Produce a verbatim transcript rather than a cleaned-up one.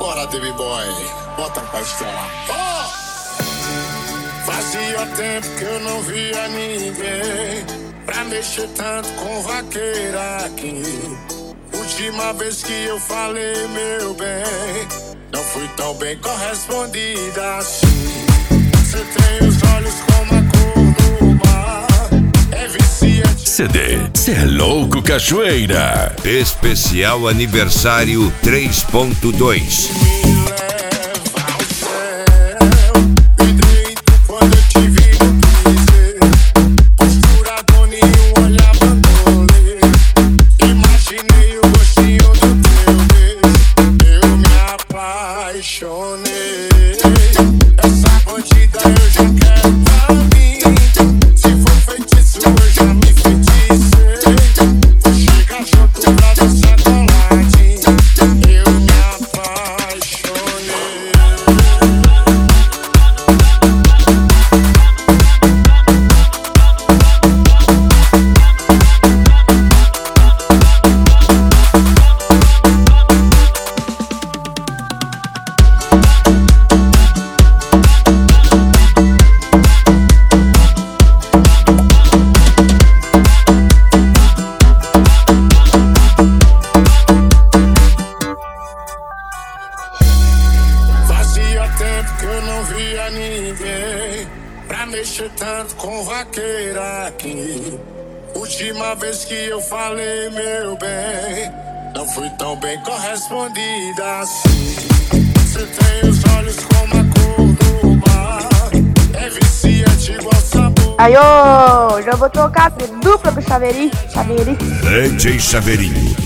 Bora, Baby Boy, bota pra estrela. Oh! Fazia tempo que eu não via ninguém pra mexer tanto com vaqueira aqui. Última vez que eu falei, meu bem, não fui tão bem correspondida assim. Você tem os olhos como a cor do mar, é viciante. C D Cê é Louco Cachoeira. Especial Aniversário três ponto dois. Que eu não via ninguém pra mexer tanto com vaqueira aqui. Última vez que eu falei, meu bem, não fui tão bem correspondida assim. Você tem os olhos como a cor do mar, é viciante igual sabor. Aí, ô, já vou trocar dupla pro Chaveirinho. Chaveirinho. D J Chaveirinho.